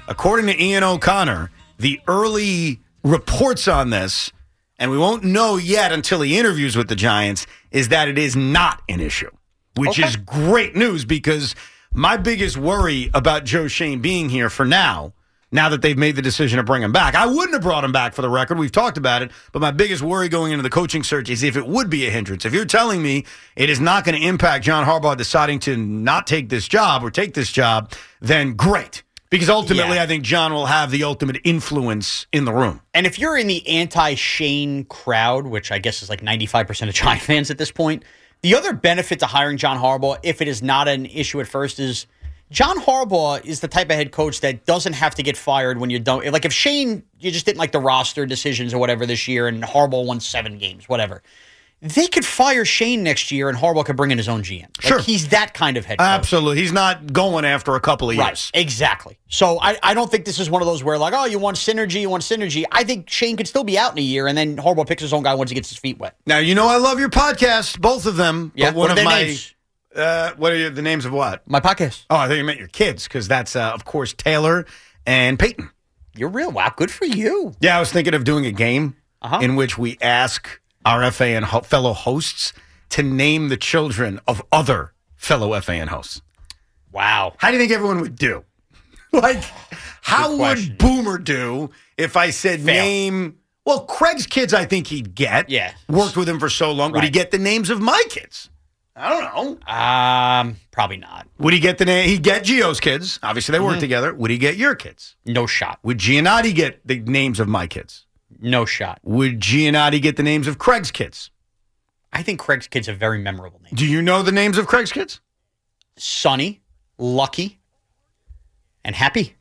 according to Ian O'Connor, the early reports on this, and we won't know yet until he interviews with the Giants, is that it is not an issue, which is great news because my biggest worry about Joe Schoen being here for now that they've made the decision to bring him back. I wouldn't have brought him back for the record. We've talked about it. But my biggest worry going into the coaching search is if it would be a hindrance. If you're telling me it is not going to impact John Harbaugh deciding to not take this job or take this job, then great. Because ultimately, I think John will have the ultimate influence in the room. And if you're in the anti-Shane crowd, which I guess is like 95% of Giant fans at this point, the other benefit to hiring John Harbaugh, if it is not an issue at first, is John Harbaugh is the type of head coach that doesn't have to get fired when you're done. Like if Shane, you just didn't like the roster decisions or whatever this year and Harbaugh won 7 games, whatever. They could fire Shane next year and Harbaugh could bring in his own GM. Sure. He's that kind of head coach. Absolutely. He's not going after a couple of years. Right, exactly. So I don't think this is one of those where like, oh, you want synergy. I think Shane could still be out in a year and then Harbaugh picks his own guy once he gets his feet wet. Now, I love your podcast, both of them. Yeah, but one of my names? What are the names of what? My podcast. Oh, I thought you meant your kids, because that's, of course, Taylor and Peyton. You're real. Wow, good for you. Yeah, I was thinking of doing a game in which we ask our FAN fellow hosts to name the children of other fellow FAN hosts. Wow. How do you think everyone would do? Like, how would Boomer do if I said name... Well, Craig's kids, I think he'd get. Yeah. Worked with him for so long. Would he get the names of my kids? I don't know. Probably not. Would he get the name? He'd get Gio's kids. Obviously, they work together. Would he get your kids? No shot. Would Giannotti get the names of my kids? No shot. Would Giannotti get the names of Craig's kids? I think Craig's kids have very memorable names. Do you know the names of Craig's kids? Sonny, Lucky, and Happy.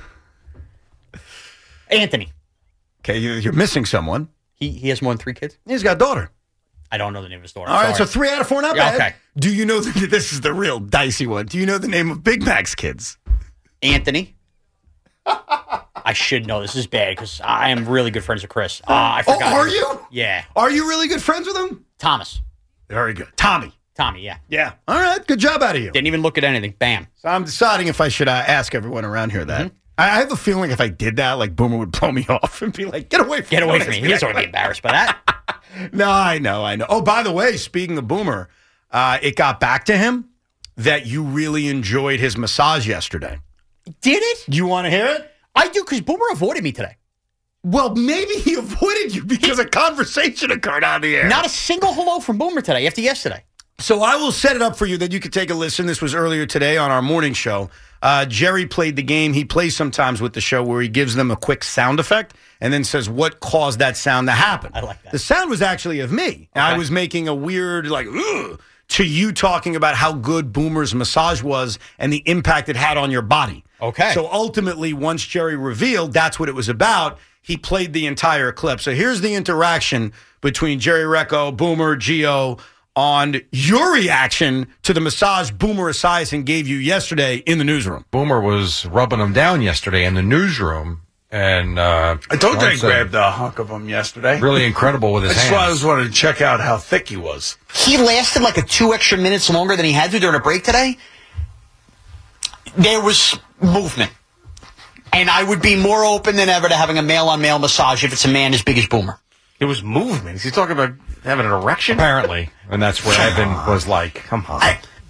Anthony. Okay, you're missing someone. He has more than 3 kids? He's got a daughter. I don't know the name of his daughter. All right, so 3 out of 4, not bad. Okay. Do you know, this is the real dicey one. Do you know the name of Big Mac's kids? Anthony. I should know. This is bad because I am really good friends with Chris. I forgot. Oh, are you? Yeah. Are you really good friends with him? Thomas. Very good. Tommy, yeah. Yeah. All right, good job out of you. Didn't even look at anything. Bam. So I'm deciding if I should ask everyone around here that. I have a feeling if I did that, like Boomer would blow me off and be like, get away from me. Get away from me. He doesn't want to be embarrassed by that. No, I know. Oh, by the way, speaking of Boomer, it got back to him that you really enjoyed his massage yesterday. Did it? You want to hear it? I do, because Boomer avoided me today. Well, maybe he avoided you because a conversation occurred on the air. Not a single hello from Boomer today after yesterday. So I will set it up for you that you could take a listen. This was earlier today on our morning show. Jerry played the game. He plays sometimes with the show where he gives them a quick sound effect and then says what caused that sound to happen. I like that. The sound was actually of me. Okay. I was making a weird, like, ugh, to you talking about how good Boomer's massage was and the impact it had on your body. Okay. So ultimately, once Jerry revealed that's what it was about, he played the entire clip. So here's the interaction between Jerry Recco, Boomer, Gio, on your reaction to the massage Boomer Esiason gave you yesterday in the newsroom. Boomer was rubbing him down yesterday in the newsroom. And I told you I grabbed a hunk of him yesterday. Really incredible with his hands. That's why I was wanting to check out how thick he was. He lasted like 2 extra minutes longer than he had to during a break today. There was movement. And I would be more open than ever to having a male-on-male massage if it's a man as big as Boomer. It was movement. Is he talking about having an erection? Apparently. And that's where Evan was like, come on.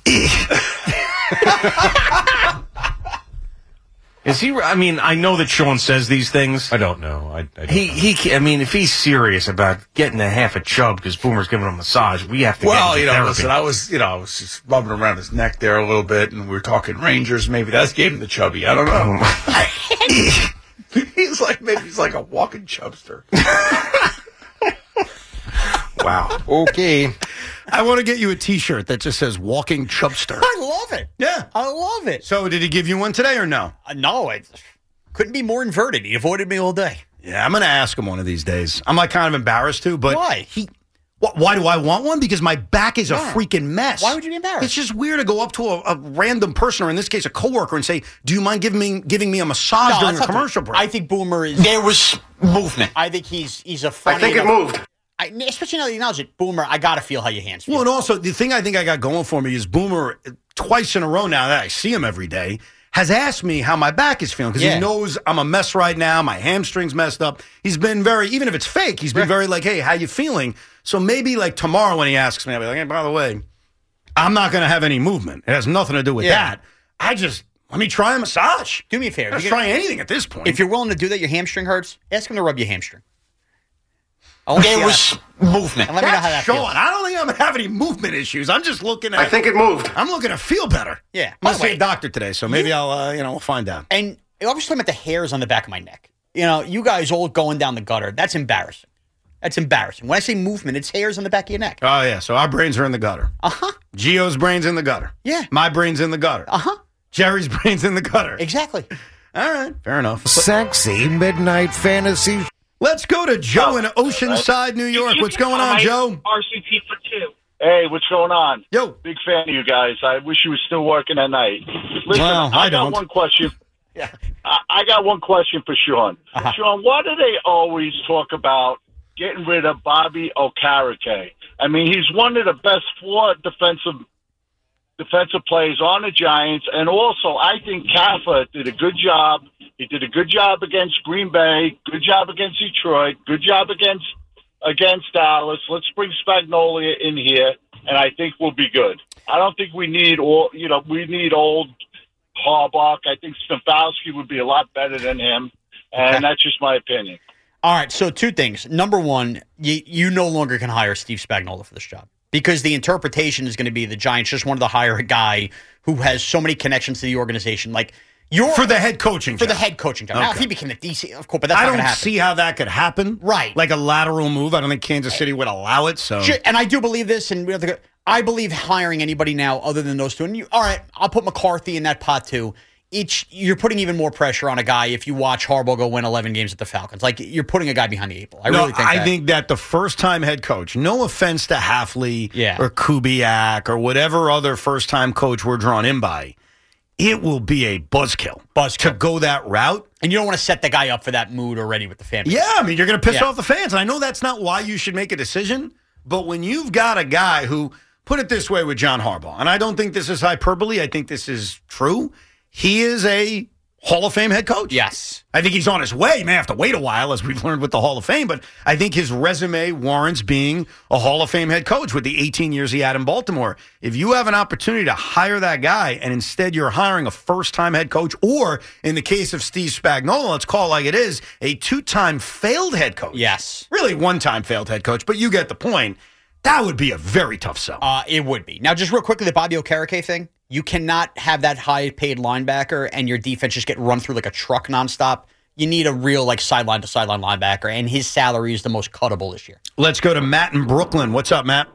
Is he? I mean, I know that Sean says these things. I don't know. I don't I mean, if he's serious about getting a half a chub because Boomer's giving him a massage, we have to. Well, get therapy. listen, I was just rubbing around his neck there a little bit, and we were talking Rangers. Maybe that's gave him the chubby. I don't know. He's like a walking chubster. Wow. Okay. I want to get you a T-shirt that just says "Walking Chubster." I love it. Yeah, I love it. So, did he give you one today or no? No, it couldn't be more inverted. He avoided me all day. Yeah, I'm going to ask him one of these days. I'm like kind of embarrassed too, but why? Why do I want one? Because my back is a freaking mess. Why would you be embarrassed? It's just weird to go up to a random person, or in this case, a coworker, and say, "Do you mind giving me a massage during a commercial break?" I think Boomer is. There was movement. I think he's a funny. I think it moved. Especially now that you acknowledge it, Boomer, I got to feel how your hands feel. Well, and also, the thing I think I got going for me is Boomer, twice in a row now that I see him every day, has asked me how my back is feeling because Yeah. he knows I'm a mess right now. My hamstring's messed up. He's been very, even if it's fake, he's been very like, hey, how you feeling? So maybe like tomorrow when he asks me, I'll be like, hey, by the way, I'm not going to have any movement. It has nothing to do with that. Let me try a massage. Do me a favor. Let's try anything at this point. If you're willing to do that, your hamstring hurts, ask him to rub your hamstring. There was movement. And let me know how that Sean, feels. I don't think I'm going to have any movement issues. I'm just looking at I think it moved. I'm looking to feel better. Yeah. I'm By going the to see way, a doctor today, so maybe I'll, we'll find out. And I was talking about the hairs on the back of my neck. You guys all going down the gutter. That's embarrassing. That's embarrassing. When I say movement, it's hairs on the back of your neck. Oh, yeah. So our brains are in the gutter. Uh-huh. Gio's brain's in the gutter. Yeah. My brain's in the gutter. Uh-huh. Jerry's brain's in the gutter. Exactly. All right. Fair enough. Sexy midnight fantasy. Let's go to Joe in Oceanside, New York. What's going on, Joe? RCT for 2. Hey, what's going on? Yo. Big fan of you guys. I wish you were still working at night. Listen, Well, I got don't. one question. Yeah. I got one question for Sean. Sean, why do they always talk about getting rid of Bobby Okereke? I mean, he's one of the best 4 defensive players on the Giants, and also I think Kafka did a good job. He did a good job against Green Bay, good job against Detroit, good job against Dallas. Let's bring Spagnuolo in here, and I think we'll be good. I don't think we need old Harbaugh. I think Stefanski would be a lot better than him, and that's just my opinion. All right, so 2 things. Number one, you no longer can hire Steve Spagnuolo for this job because the interpretation is going to be the Giants just wanted to hire a guy who has so many connections to the organization. Like For the head coaching For job. the head coaching job. Now, if Okay. he became the DC, of course, but that's I not going don't to happen. see how that could happen. Right. Like a lateral move. I don't think Kansas City would allow it. So Sure, and I do believe this, and we have to go, I believe hiring anybody now other than those 2. And all right, I'll put McCarthy in that pot too. You're putting even more pressure on a guy if you watch Harbaugh go win 11 games at the Falcons. Like you're putting a guy behind the 8 ball. I think that the first-time head coach, no offense to Hafley or Kubiak or whatever other first-time coach we're drawn in by, it will be a buzzkill to go that route. And you don't want to set the guy up for that mood already with the fan base. Yeah, I mean, you're going to piss off the fans. And I know that's not why you should make a decision, but when you've got a guy who, put it this way with John Harbaugh, and I don't think this is hyperbole, I think this is true, he is a Hall of Fame head coach. Yes. I think he's on his way. He may have to wait a while, as we've learned with the Hall of Fame, but I think his resume warrants being a Hall of Fame head coach with the 18 years he had in Baltimore. If you have an opportunity to hire that guy and instead you're hiring a first-time head coach, or in the case of Steve Spagnuolo, let's call it like it is, a 2-time failed head coach. Yes. Really 1-time failed head coach, but you get the point. That would be a very tough sell. It would be. Now, just real quickly, the Bobby Okereke thing. You cannot have that high-paid linebacker and your defense just get run through like a truck nonstop. You need a real sideline-to-sideline linebacker, and his salary is the most cuttable this year. Let's go to Matt in Brooklyn. What's up, Matt?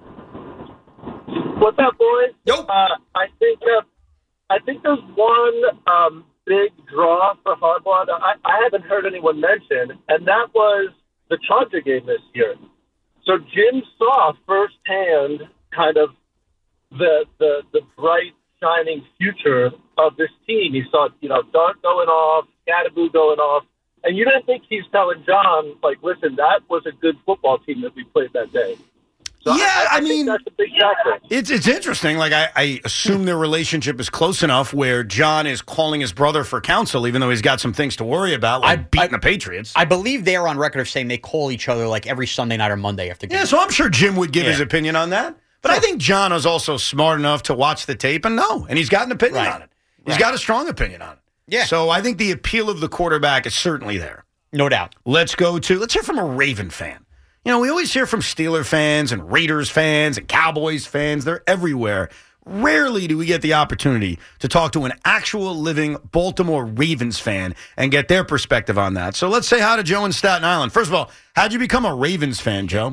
What's up, boys? Yo. I think there's one big draw for Harbaugh that I haven't heard anyone mention, and that was the Charger game this year. So Jim saw firsthand kind of the bright, shining future of this team. He saw, Dart going off, Scatterboo going off, and you don't think he's telling John, like, listen, that was a good football team that we played that day. So I mean, think that's a big factor. It's interesting. Like, I assume their relationship is close enough where John is calling his brother for counsel, even though he's got some things to worry about, like beating the Patriots. I believe they're on record of saying they call each other like every Sunday night or Monday after games. Yeah, so I'm sure Jim would give his opinion on that. But I think John is also smart enough to watch the tape and know, and he's got an opinion on it. He's got a strong opinion on it. Yeah. So I think the appeal of the quarterback is certainly there. No doubt. Let's hear from a Raven fan. We always hear from Steeler fans and Raiders fans and Cowboys fans. They're everywhere. Rarely do we get the opportunity to talk to an actual living Baltimore Ravens fan and get their perspective on that. So let's say hi to Joe in Staten Island. First of all, how'd you become a Ravens fan, Joe?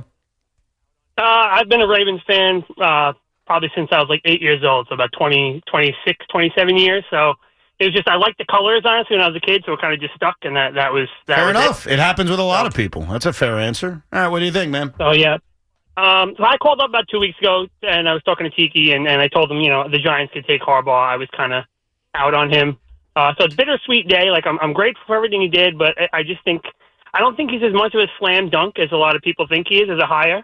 I've been a Ravens fan probably since I was like 8 years old, so about 26, 27 years. So it was just, I liked the colors, honestly, when I was a kid, so it kind of just stuck, and that was fair enough. It happens with a lot of people. That's a fair answer. All right, what do you think, man? So, yeah. So I called up about 2 weeks ago, and I was talking to Tiki, and I told him, the Giants could take Harbaugh. I was kind of out on him. So it's a bittersweet day. Like, I'm grateful for everything he did, but I don't think he's as much of a slam dunk as a lot of people think he is as a hire.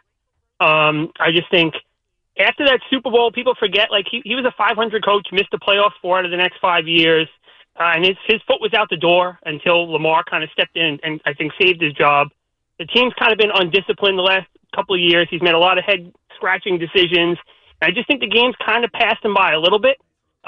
I just think after that Super Bowl, people forget, like, he was a 500 coach, missed the playoffs 4 out of the next 5 years. and his foot was out the door until Lamar kind of stepped in and I think saved his job. The team's kind of been undisciplined the last couple of years. He's made a lot of head-scratching decisions. And I just think the game's kind of passed him by a little bit.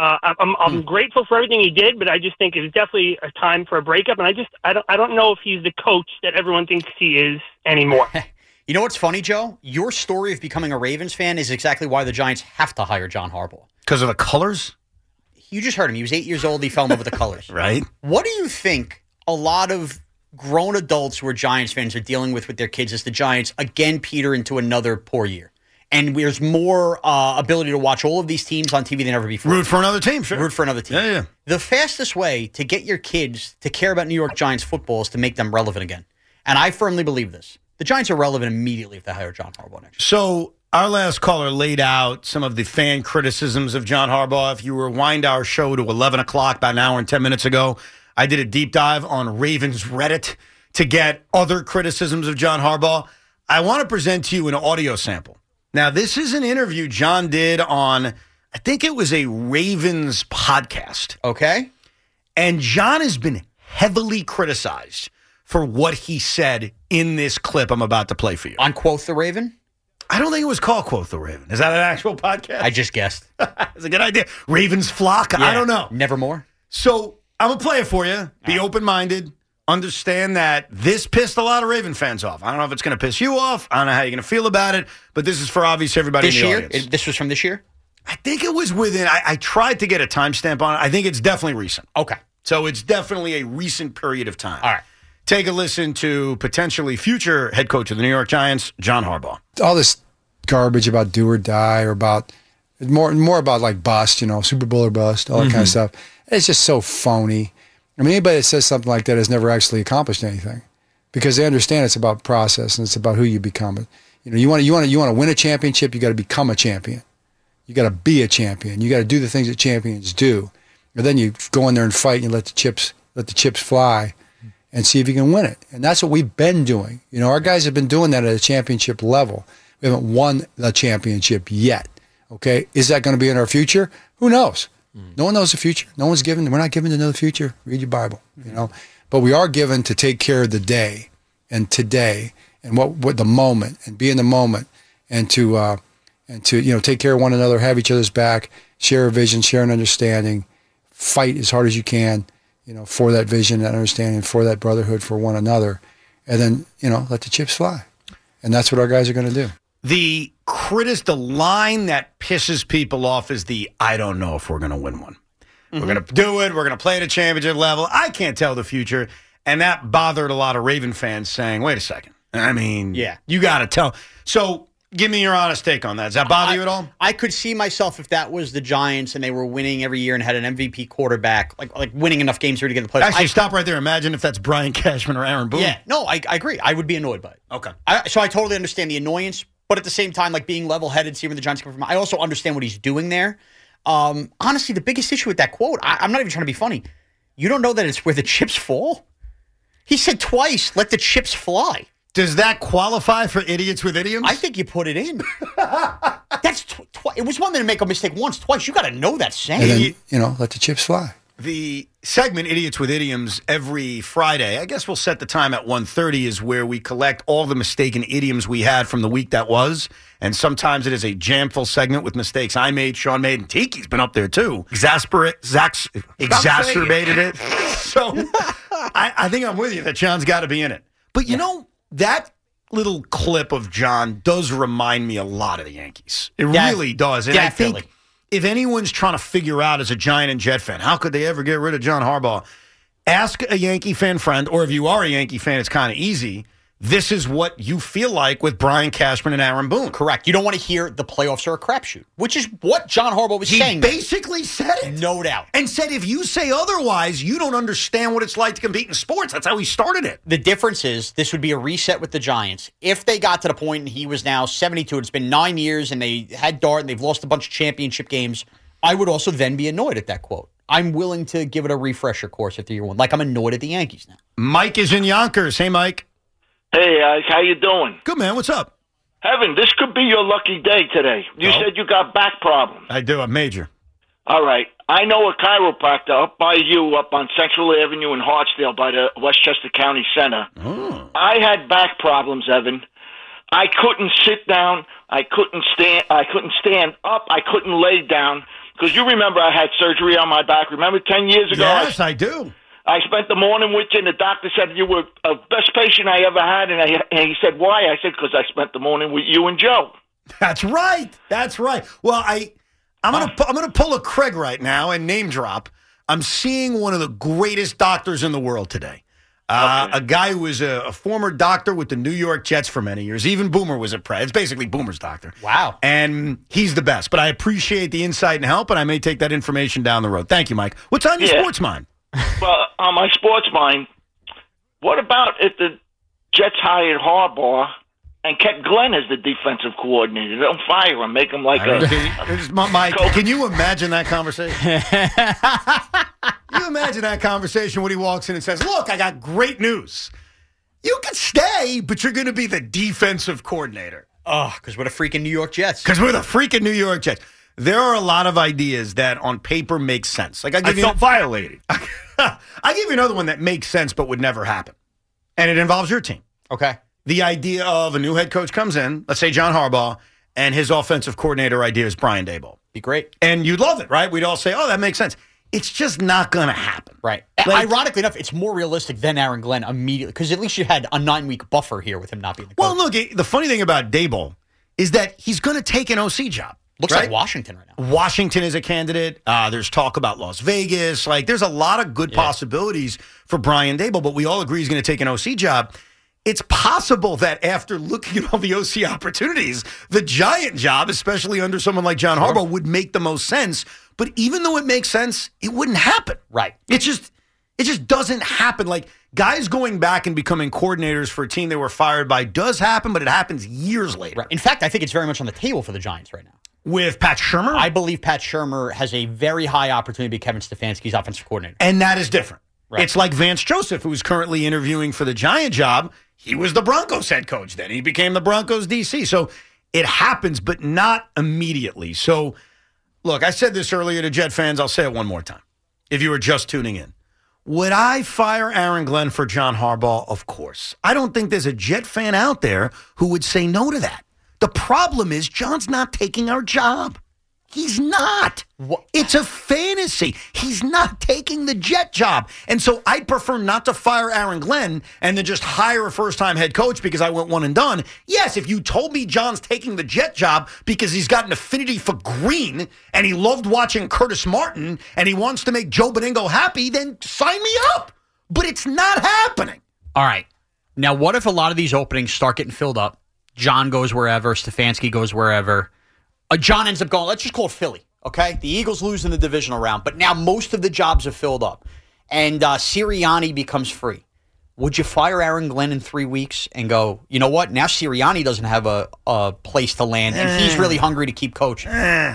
I'm grateful for everything he did, but I just think it's definitely a time for a breakup. And I don't know if he's the coach that everyone thinks he is anymore. You know what's funny, Joe? Your story of becoming a Ravens fan is exactly why the Giants have to hire John Harbaugh. Because of the colors? You just heard him. He was 8 years old. He fell in love with the colors. Right. What do you think a lot of grown adults who are Giants fans are dealing with their kids as the Giants again peter into another poor year? And there's more ability to watch all of these teams on TV than ever before. Root for another team, sure. Root for another team. Yeah. The fastest way to get your kids to care about New York Giants football is to make them relevant again. And I firmly believe this. The Giants are relevant immediately if they hire John Harbaugh next year. So our last caller laid out some of the fan criticisms of John Harbaugh. If you rewind our show to 11 o'clock, about an hour and 10 minutes ago, I did a deep dive on Ravens Reddit to get other criticisms of John Harbaugh. I want to present to you an audio sample. Now, this is an interview John did on, I think it was a Ravens podcast. Okay. And John has been heavily criticized for what he said in this clip I'm about to play for you. On Quoth the Raven? I don't think it was called Quoth the Raven. Is that an actual podcast? I just guessed. It's a good idea. Ravens Flock? Yeah, I don't know. Nevermore. So I'm going to play it for you. Be open-minded. Understand that this pissed a lot of Raven fans off. I don't know if it's going to piss you off. I don't know how you're going to feel about it. But this is for obviously everybody This in the year? audience. This was from this year? I think it was within, I tried to get a timestamp on it. I think it's definitely recent. Okay. So it's definitely a recent period of time. All right. Take a listen to potentially future head coach of the New York Giants, John Harbaugh. All this garbage about do or die or about more about like bust, Super Bowl or bust, all that kind of stuff. It's just so phony. I mean, anybody that says something like that has never actually accomplished anything because they understand it's about process and it's about who you become. You want to win a championship, you got to become a champion. You got to be a champion. You got to do the things that champions do. And then you go in there and fight and you let the chips fly and see if you can win it. And that's what we've been doing. Our guys have been doing that at a championship level. We haven't won the championship yet. Okay? Is that going to be in our future? Who knows? No one knows the future. We're not given to know the future. Read your Bible, But we are given to take care of the day and today and what the moment and be in the moment and to take care of one another, have each other's back, share a vision, share an understanding, fight as hard as you can, for that vision, that understanding, for that brotherhood for one another, and then, let the chips fly. And that's what our guys are going to do. The line that pisses people off is I don't know if we're going to win one. We're going to do it. We're going to play at a championship level. I can't tell the future. And that bothered a lot of Raven fans saying, wait a second. I mean, you got to tell. So give me your honest take on that. Does that bother you at all? I could see myself if that was the Giants and they were winning every year and had an MVP quarterback, like winning enough games here to get the playoffs. Actually, stop right there. Imagine if that's Brian Cashman or Aaron Boone. Yeah, no, I agree. I would be annoyed by it. Okay. So I totally understand the annoyance, but at the same time, like being level-headed, seeing where the Giants come from, I also understand what he's doing there. Honestly, the biggest issue with that quote, I'm not even trying to be funny. You don't know that it's where the chips fall? He said twice, let the chips fly. Does that qualify for idiots with idioms? I think you put it in. That's it was one thing to make a mistake once, twice. You got to know that saying. And then, let the chips fly. The segment Idiots with Idioms every Friday, I guess we'll set the time at 1:30, is where we collect all the mistaken idioms we had from the week that was. And sometimes it is a jam-full segment with mistakes I made, Sean made, and Tiki's been up there too. Exacerbated it. So I think I'm with you that John's got to be in it. But that little clip of John does remind me a lot of the Yankees. It really does. And I think if anyone's trying to figure out as a Giant and Jet fan, how could they ever get rid of John Harbaugh? Ask a Yankee fan friend, or if you are a Yankee fan, it's kind of easy. This is what you feel like with Brian Cashman and Aaron Boone. Correct. You don't want to hear the playoffs are a crapshoot, which is what John Harbaugh was saying. He basically said it. No doubt. And said if you say otherwise, you don't understand what it's like to compete in sports. That's how he started it. The difference is this would be a reset with the Giants. If they got to the point and he was now 72, it's been 9 years, and they had Dart, and they've lost a bunch of championship games, I would also then be annoyed at that quote. I'm willing to give it a refresher course after year one. Like I'm annoyed at the Yankees now. Mike is in Yonkers. Hey, Mike. Hey, how you doing? Good, man. What's up? Heaven, this could be your lucky day today. You said you got back problems. I do. I'm major. All right. I know a chiropractor up by you, up on Central Avenue in Hartsdale by the Westchester County Center. Oh. I had back problems, Evan. I couldn't sit down. I couldn't stand up. I couldn't lay down. Because you remember I had surgery on my back. Remember 10 years ago? Yes, I do. I spent the morning with you, and the doctor said you were the best patient I ever had. And he said, why? I said, because I spent the morning with you and Joe. That's right. That's right. Well, I'm gonna pull a Craig right now and name drop. I'm seeing one of the greatest doctors in the world today. A guy who was a former doctor with the New York Jets for many years. Even Boomer was it's basically Boomer's doctor. Wow. And he's the best. But I appreciate the insight and help, and I may take that information down the road. Thank you, Mike. What's on your sports mind? Well, on my sports mind, what about if the Jets hired Harbaugh and kept Glenn as the defensive coordinator? Don't fire him. Make him like Mike, can you imagine that conversation? Can you imagine that conversation when he walks in and says, look, I got great news. You can stay, but you're going to be the defensive coordinator. Oh, because we're the freaking New York Jets. Because we're the freaking New York Jets. There are a lot of ideas that on paper make sense. Like I felt violated. I give you another one that makes sense but would never happen. And it involves your team. Okay. The idea of a new head coach comes in, let's say John Harbaugh, and his offensive coordinator idea is Brian Daboll. Be great. And you'd love it, right? We'd all say, oh, that makes sense. It's just not going to happen. Right. Ironically enough, it's more realistic than Aaron Glenn immediately, because at least you had a 9-week buffer here with him not being the coach. Well, look, the funny thing about Daboll is that he's going to take an OC job. Looks right? like Washington right now. Washington is a candidate. There's talk about Las Vegas. There's a lot of good possibilities for Brian Daboll, but we all agree he's going to take an OC job. It's possible that after looking at all the OC opportunities, the Giant job, especially under someone like John Harbaugh, would make the most sense. But even though it makes sense, it wouldn't happen. Right. It just doesn't happen. Like, guys going back and becoming coordinators for a team they were fired by does happen, but it happens years later. Right. In fact, I think it's very much on the table for the Giants right now. With Pat Shurmur? I believe Pat Shurmur has a very high opportunity to be Kevin Stefanski's offensive coordinator. And that is different. Right. It's like Vance Joseph, who's currently interviewing for the Giant job. He was the Broncos head coach then. He became the Broncos DC. So it happens, but not immediately. So, look, I said this earlier to Jet fans. I'll say it one more time. If you were just tuning in. Would I fire Aaron Glenn for John Harbaugh? Of course. I don't think there's a Jet fan out there who would say no to that. The problem is John's not taking our job. He's not. What? It's a fantasy. He's not taking the Jet job. And so I'd prefer not to fire Aaron Glenn and then just hire a first-time head coach because I went one and done. Yes, if you told me John's taking the Jet job because he's got an affinity for green and he loved watching Curtis Martin and he wants to make Joe Beningo happy, then sign me up. But it's not happening. All right. Now, what if a lot of these openings start getting filled up? John goes wherever. Stefanski goes wherever. John ends up going, let's just call it Philly, okay? The Eagles lose in the divisional round, but now most of the jobs are filled up. And Sirianni becomes free. Would you fire Aaron Glenn in 3 weeks and go, you know what? Now Sirianni doesn't have a place to land, and he's really hungry to keep coaching.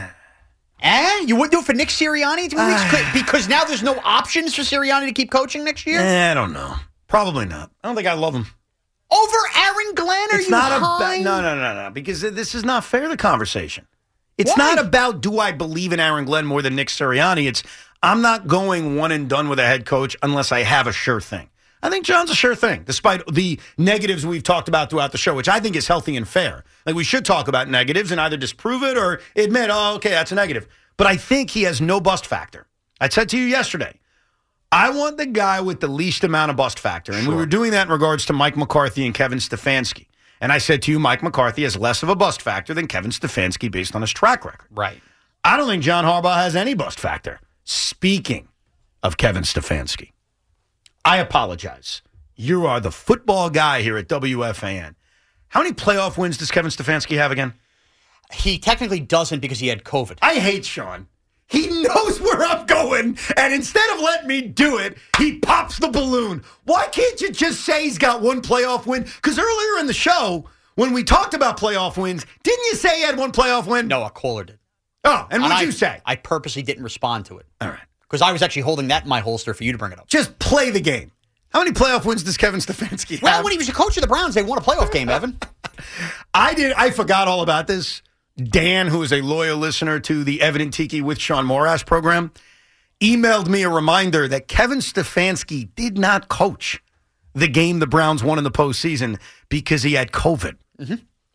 You wouldn't do it for Nick Sirianni in 3 weeks? Because now there's no options for Sirianni to keep coaching next year? I don't know. Probably not. I don't think I love him. Over Aaron Glenn? It's not about no, because this is not fair, the conversation. It's not about do I believe in Aaron Glenn more than Nick Sirianni. It's I'm not going one and done with a head coach unless I have a sure thing. I think John's a sure thing, despite the negatives we've talked about throughout the show, which I think is healthy and fair. Like, we should talk about negatives and either disprove it or admit, oh, okay, that's a negative. But I think he has no bust factor. I said to you yesterday, I want the guy with the least amount of bust factor. And we were doing that in regards to Mike McCarthy and Kevin Stefanski. And I said to you, Mike McCarthy has less of a bust factor than Kevin Stefanski based on his track record. Right. I don't think John Harbaugh has any bust factor. Speaking of Kevin Stefanski, I apologize. You are the football guy here at WFAN. How many playoff wins does Kevin Stefanski have again? He technically doesn't because he had COVID. I hate Sean. He knows where I'm going, and instead of letting me do it, he pops the balloon. Why can't you just say he's got one playoff win? Because earlier in the show, when we talked about playoff wins, didn't you say he had one playoff win? No, a caller did. Oh, and what'd you say? I purposely didn't respond to it. All right. Because I was actually holding that in my holster for you to bring it up. Just play the game. How many playoff wins does Kevin Stefanski have? Well, when he was a coach of the Browns, they won a playoff game, Evan. I forgot all about this. Dan, who is a loyal listener to the Evan and Tiki with Sean Morash program, emailed me a reminder that Kevin Stefanski did not coach the game the Browns won in the postseason because he had COVID. Mm-hmm.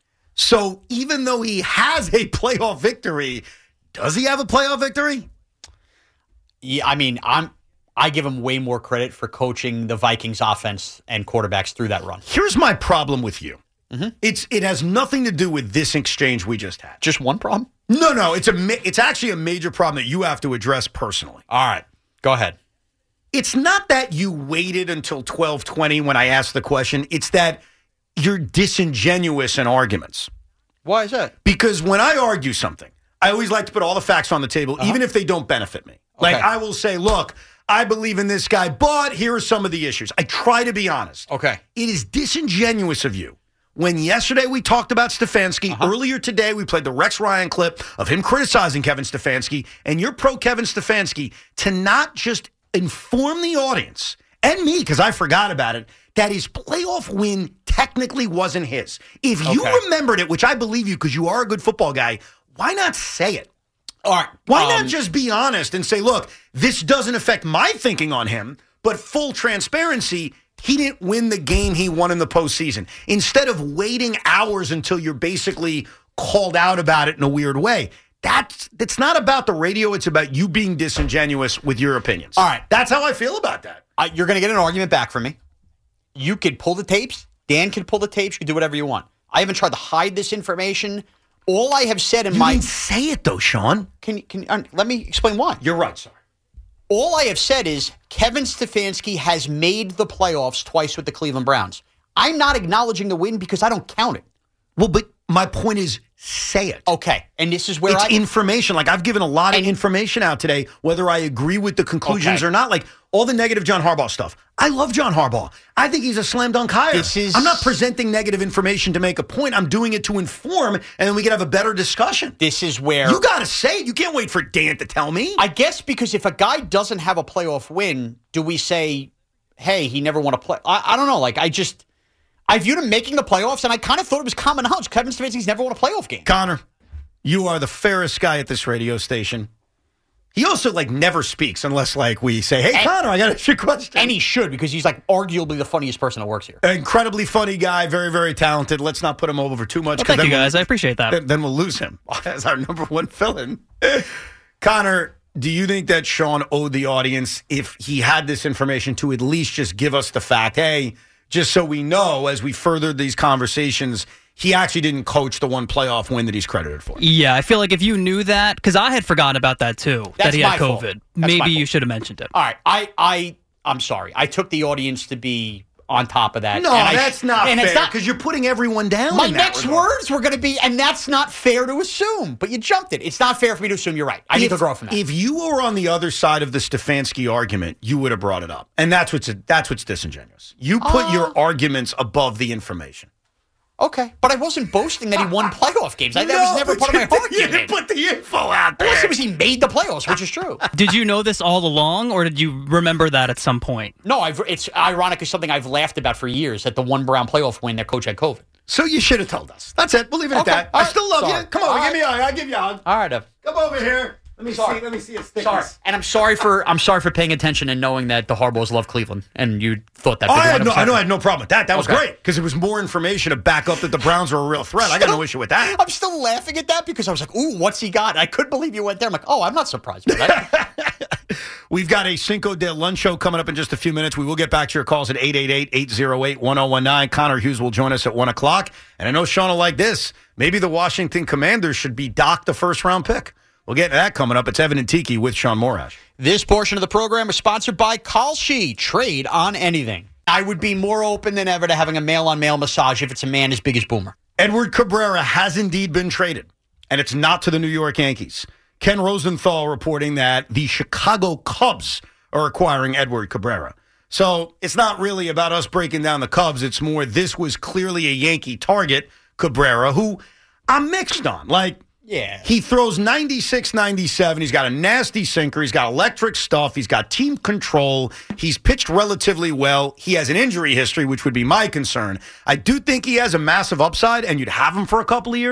So even though he has a playoff victory, does he have a playoff victory? Yeah, I mean, I give him way more credit for coaching the Vikings offense and quarterbacks through that run. Here's my problem with you. Mm-hmm. It has nothing to do with this exchange we just had. Just one problem? No. It's actually a major problem that you have to address personally. All right. Go ahead. It's not that you waited until 12:20 when I asked the question. It's that you're disingenuous in arguments. Why is that? Because when I argue something, I always like to put all the facts on the table, even if they don't benefit me. Like, I will say, look, I believe in this guy, but here are some of the issues. I try to be honest. Okay. It is disingenuous of you. When yesterday we talked about Stefanski, earlier today we played the Rex Ryan clip of him criticizing Kevin Stefanski, and you're pro Kevin Stefanski, to not just inform the audience, and me, because I forgot about it, that his playoff win technically wasn't his. If you remembered it, which I believe you because you are a good football guy, why not say it? All right. Why not just be honest and say, look, this doesn't affect my thinking on him, but full transparency, he didn't win the game he won in the postseason. Instead of waiting hours until you're basically called out about it in a weird way. It's not about the radio. It's about you being disingenuous with your opinions. All right. That's how I feel about that. You're going to get an argument back from me. You could pull the tapes. Dan could pull the tapes. You can do whatever you want. I haven't tried to hide this information. All I have said in you didn't say it, though, Sean. Can let me explain why. You're right, sir. All I have said is Kevin Stefanski has made the playoffs twice with the Cleveland Browns. I'm not acknowledging the win because I don't count it. Well, but my point is, say it. Okay. And this is where it's information. Like, I've given a lot of information out today, whether I agree with the conclusions or not. Like, all the negative John Harbaugh stuff. I love John Harbaugh. I think he's a slam dunk hire. I'm not presenting negative information to make a point. I'm doing it to inform, and then we can have a better discussion. This is where you got to say it. You can't wait for Dan to tell me. I guess because if a guy doesn't have a playoff win, do we say, hey, he never won a play? I don't know. Like, I viewed him making the playoffs, and I kind of thought it was common knowledge. Kevin Stefanski's never won a playoff game. Connor, you are the fairest guy at this radio station. He also, never speaks unless, we say, hey, Connor, I got to ask you a question. And he should, because he's, arguably the funniest person that works here. Incredibly funny guy, very, very talented. Let's not put him over too much. Well, thank you, guys. I appreciate that. Then we'll lose him as our number one fill-in. Connor, do you think that Sean owed the audience, if he had this information, to at least just give us the fact, hey, just so we know as we further these conversations, he actually didn't coach the one playoff win that he's credited for? Yeah, I feel like if you knew that, because I had forgotten about that too, that he had COVID. Maybe you should have mentioned it. All right, I'm sorry. I took the audience to be on top of that. No, that's not fair, because you're putting everyone down. My next words were going to be, and that's not fair to assume, but you jumped it. It's not fair for me to assume you're right. I need to grow from that. If you were on the other side of the Stefanski argument, you would have brought it up. And that's what's disingenuous. You put your arguments above the information. Okay, but I wasn't boasting that he won playoff games. That was never part of my argument. You didn't put the info out there. Unless it was he made the playoffs, which is true. Did you know this all along, or did you remember that at some point? No, it's ironic. It's something I've laughed about for years, that the one Brown playoff win, their coach had COVID. So you should have told us. That's it. We'll leave it at that. I still love you. Come over, give me a hug. I'll give you a hug. All right, come over here. Let me see his thickness. Sorry. And I'm sorry for paying attention and knowing that the Harbaughs love Cleveland, and you thought that. I had no problem with that. That was great, because it was more information to back up that the Browns were a real threat. I got no issue with that. I'm still laughing at that because I was like, ooh, what's he got? I couldn't believe you went there. I'm like, oh, I'm not surprised by that. We've got a Cinco de Lunch show coming up in just a few minutes. We will get back to your calls at 888-808-1019. Connor Hughes will join us at 1 o'clock. And I know Sean will like this. Maybe the Washington Commanders should be docked the first-round pick. We'll get to that coming up. It's Evan and Tiki with Sean Morash. This portion of the program is sponsored by Kalshi. Trade on anything. I would be more open than ever to having a male-on-male massage if it's a man as big as Boomer. Edward Cabrera has indeed been traded, and it's not to the New York Yankees. Ken Rosenthal reporting that the Chicago Cubs are acquiring Edward Cabrera. So it's not really about us breaking down the Cubs. It's more, this was clearly a Yankee target, Cabrera, who I'm mixed on. Yeah. He throws 96, 97. He's got a nasty sinker. He's got electric stuff. He's got team control. He's pitched relatively well. He has an injury history, which would be my concern. I do think he has a massive upside, and you'd have him for a couple of years. Mm-hmm.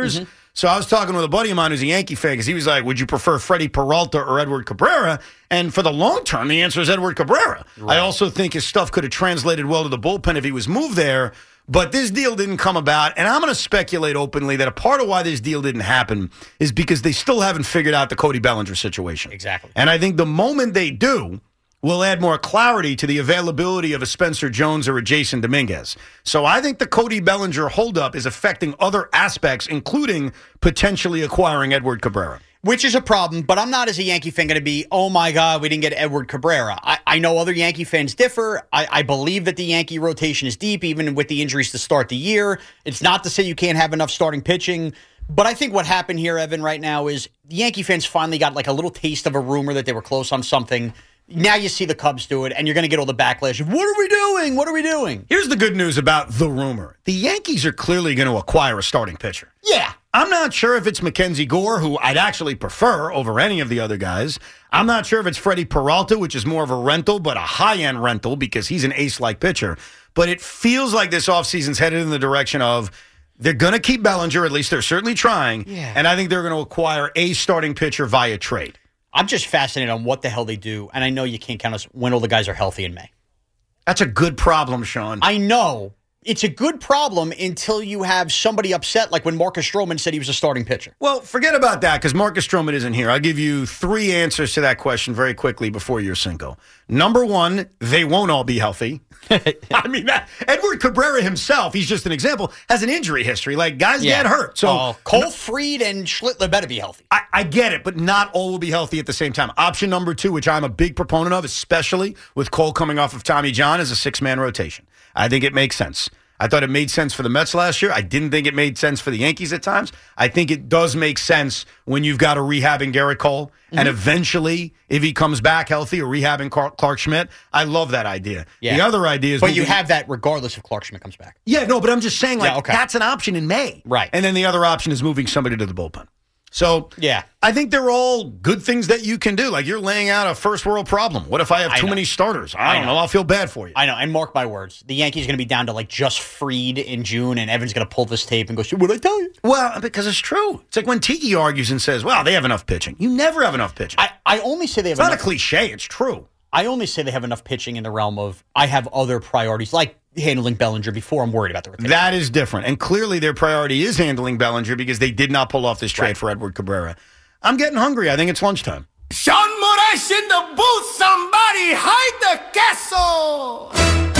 So I was talking with a buddy of mine who's a Yankee fan because he was like, would you prefer Freddie Peralta or Edward Cabrera? And for the long term, the answer is Edward Cabrera. Right. I also think his stuff could have translated well to the bullpen if he was moved there. But this deal didn't come about, and I'm going to speculate openly that a part of why this deal didn't happen is because they still haven't figured out the Cody Bellinger situation. Exactly. And I think the moment they do will add more clarity to the availability of a Spencer Jones or a Jason Dominguez. So I think the Cody Bellinger holdup is affecting other aspects, including potentially acquiring Edward Cabrera. Which is a problem, but I'm not, as a Yankee fan, going to be, oh my God, we didn't get Edward Cabrera. I know other Yankee fans differ. I believe that the Yankee rotation is deep, even with the injuries to start the year. It's not to say you can't have enough starting pitching, but I think what happened here, Evan, right now is the Yankee fans finally got like a little taste of a rumor that they were close on something. Now you see the Cubs do it, and you're going to get all the backlash of, what are we doing? What are we doing? Here's the good news about the rumor. The Yankees are clearly going to acquire a starting pitcher. Yeah. I'm not sure if it's Mackenzie Gore, who I'd actually prefer over any of the other guys. I'm not sure if it's Freddie Peralta, which is more of a rental, but a high-end rental because he's an ace-like pitcher. But it feels like this offseason's headed in the direction of they're going to keep Bellinger, at least they're certainly trying, and I think they're going to acquire a starting pitcher via trade. I'm just fascinated on what the hell they do, and I know you can't count us when all the guys are healthy in May. That's a good problem, Sean. I know. It's a good problem until you have somebody upset, like when Marcus Stroman said he was a starting pitcher. Well, forget about that because Marcus Stroman isn't here. I'll give you 3 answers to that question very quickly before your Cinco. Number 1, they won't all be healthy. I mean, Edward Cabrera himself, he's just an example, has an injury history. Like, guys get hurt. So Cole Fried and Schlittler better be healthy. I get it, but not all will be healthy at the same time. Option number 2, which I'm a big proponent of, especially with Cole coming off of Tommy John, is a 6-man rotation. I think it makes sense. I thought it made sense for the Mets last year. I didn't think it made sense for the Yankees at times. I think it does make sense when you've got a rehabbing Garrett Cole, and eventually, if he comes back healthy, or rehabbing Clark Schmidt. I love that idea. Yeah. The other idea is... But you have that regardless if Clark Schmidt comes back. Yeah, no, but I'm just saying, that's an option in May. Right. And then the other option is moving somebody to the bullpen. So, yeah, I think they're all good things that you can do. Like, you're laying out a first world problem. What if I have too many starters? I don't know. I'll feel bad for you. I know. And mark my words, the Yankees are going to be down to like just Fried in June, and Evan's going to pull this tape and go, what did I tell you? Well, because it's true. It's like when Tiki argues and says, well, they have enough pitching. You never have enough pitching. I only say they have enough. It's not a cliche. It's true. I only say they have enough pitching in the realm of I have other priorities, like handling Bellinger before I'm worried about the rotation. That is different. And clearly their priority is handling Bellinger because they did not pull off this trade for Edward Cabrera. I'm getting hungry. I think it's lunchtime. Sean Moraes in the booth. Somebody hide the castle.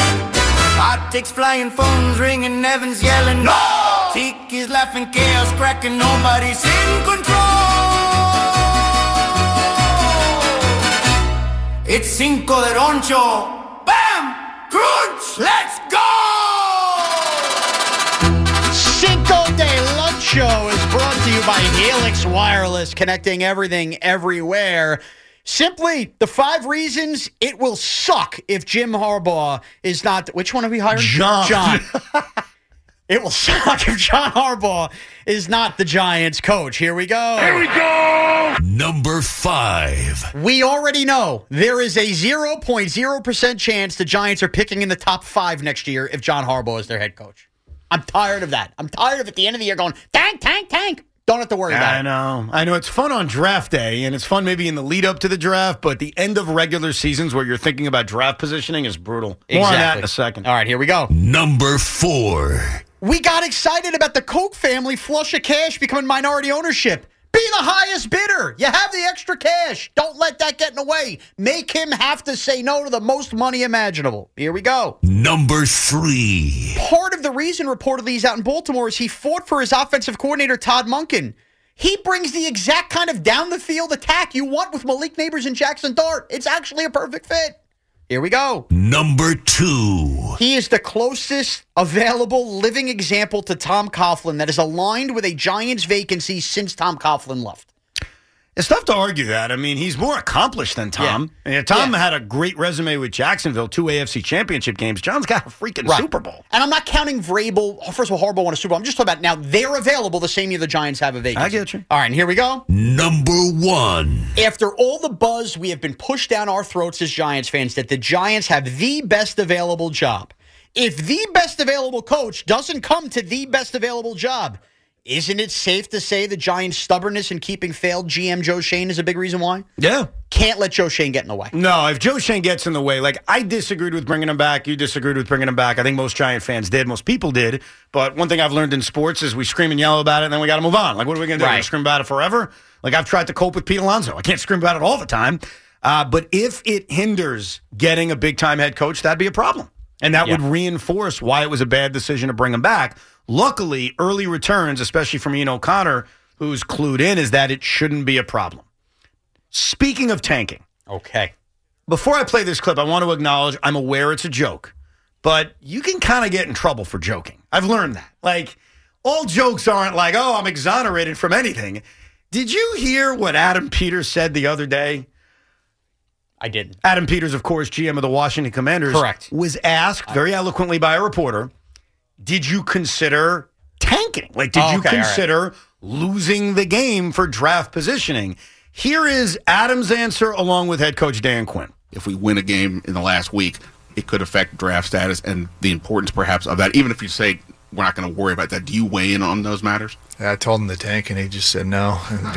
Optics flying, phones ringing, Evans yelling, no! Tiki's laughing, chaos cracking, nobody's in control. It's Cinco de Roncho. Bam! Crunch! Let's go! Cinco de Luncho is brought to you by Helix Wireless, connecting everything everywhere. Simply, the 5 reasons it will suck if Jim Harbaugh is not... Which one are we hiring? John. It will suck if John Harbaugh is not the Giants coach. Here we go. Here we go. Number 5. We already know there is a 0.0% chance the Giants are picking in the top 5 next year if John Harbaugh is their head coach. I'm tired of that. I'm tired of at the end of the year going, tank, tank, tank. Don't have to worry about it. I know. It's fun on draft day, and it's fun maybe in the lead up to the draft, but the end of regular seasons where you're thinking about draft positioning is brutal. More on that in a second. All right, here we go. Number 4. We got excited about the Koch family flush of cash becoming minority ownership. Be the highest bidder. You have the extra cash. Don't let that get in the way. Make him have to say no to the most money imaginable. Here we go. Number 3. Part of the reason reportedly he's out in Baltimore is he fought for his offensive coordinator, Todd Monken. He brings the exact kind of down-the-field attack you want with Malik Nabers and Jackson Dart. It's actually a perfect fit. Here we go. Number 2. He is the closest available living example to Tom Coughlin that is aligned with a Giants vacancy since Tom Coughlin left. It's tough to argue that. I mean, he's more accomplished than Tom. Yeah. And Tom had a great resume with Jacksonville, 2 AFC championship games. John's got a freaking Super Bowl. And I'm not counting Vrabel. First of all, Harbaugh won a Super Bowl. I'm just talking about now they're available the same year the Giants have a vacancy. I get you. All right, and here we go. Number 1. After all the buzz we have been pushed down our throats as Giants fans that the Giants have the best available job. If the best available coach doesn't come to the best available job, Isn't it safe to say the Giants' stubbornness in keeping failed GM Joe Schoen is a big reason why? Yeah. Can't let Joe Schoen get in the way. No, if Joe Schoen gets in the way, like I disagreed with bringing him back. You disagreed with bringing him back. I think most Giant fans did. Most people did. But one thing I've learned in sports is we scream and yell about it, and then we got to move on. Like, what are we going to do? We're gonna scream about it forever? Like, I've tried to cope with Pete Alonso. I can't scream about it all the time. But if it hinders getting a big-time head coach, that'd be a problem. And that would reinforce why it was a bad decision to bring him back. Luckily, early returns, especially from Ian O'Connor, who's clued in, is that it shouldn't be a problem. Speaking of tanking. Okay. Before I play this clip, I want to acknowledge I'm aware it's a joke, but you can kind of get in trouble for joking. I've learned that. Like, all jokes aren't like, oh, I'm exonerated from anything. Did you hear what Adam Peters said the other day? I didn't. Adam Peters, of course, GM of the Washington Commanders. Correct. Was asked very eloquently by a reporter, did you consider tanking? Like, did you consider losing the game for draft positioning? Here is Adam's answer along with head coach Dan Quinn. If we win a game in the last week, it could affect draft status and the importance perhaps of that. Even if you say we're not going to worry about that, do you weigh in on those matters? I told him the tank, and he just said no.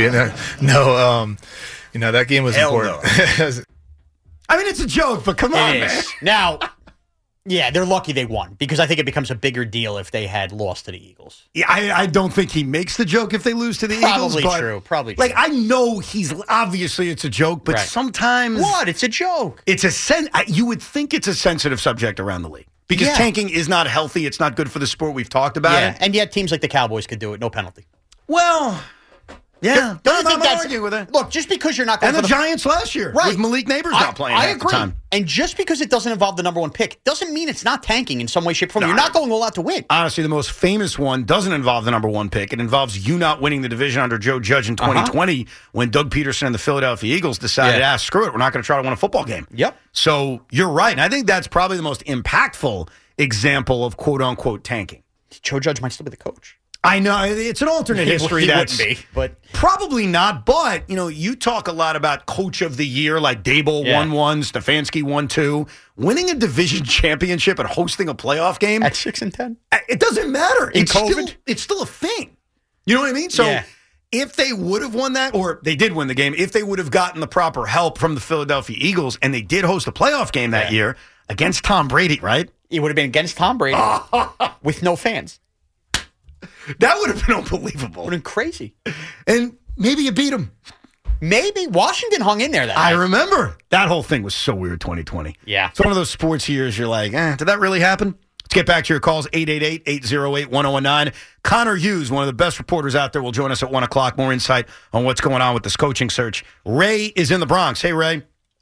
No, that game was important. No. I mean, it's a joke, but come on, man. Now, yeah, they're lucky they won because I think it becomes a bigger deal if they had lost to the Eagles. Yeah, I don't think he makes the joke if they lose to the Eagles. Probably true. Like, I know obviously it's a joke, but sometimes. What? It's a joke. It's you would think it's a sensitive subject around the league because tanking is not healthy. It's not good for the sport. We've talked about it. And yet teams like the Cowboys could do it, no penalty. Well. Yeah, don't think that's argue with it. Look, just because you're not going and the Giants last year, with Malik Neighbors not playing I half agree. the time. And just because it doesn't involve the number one pick doesn't mean it's not tanking in some way, shape, or form. You're not going all out to win. Honestly, the most famous one doesn't involve the number one pick. It involves you not winning the division under Joe Judge in 2020 when Doug Peterson and the Philadelphia Eagles decided, screw it, we're not going to try to win a football game. Yep. So you're right. And I think that's probably the most impactful example of quote-unquote tanking. Joe Judge might still be the coach. I know. It's an alternate history. He That's wouldn't be, but probably not. But, you talk a lot about coach of the year, like Dable won one, Stefanski won two. Winning a division championship and hosting a playoff game. At 6-10. It doesn't matter. In COVID? It's still a thing. You know what I mean? So if they would have won that, or they did win the game, if they would have gotten the proper help from the Philadelphia Eagles, and they did host a playoff game that year against Tom Brady, right? It would have been against Tom Brady with no fans. That would have been unbelievable. Would have been crazy. And maybe you beat them. Maybe. Washington hung in there that night. I remember. That whole thing was so weird, 2020. Yeah. It's one of those sports years you're like, did that really happen? Let's get back to your calls, 888-808-1019. Connor Hughes, one of the best reporters out there, will join us at 1 o'clock. More insight on what's going on with this coaching search. Ray is in the Bronx. Hey, Ray.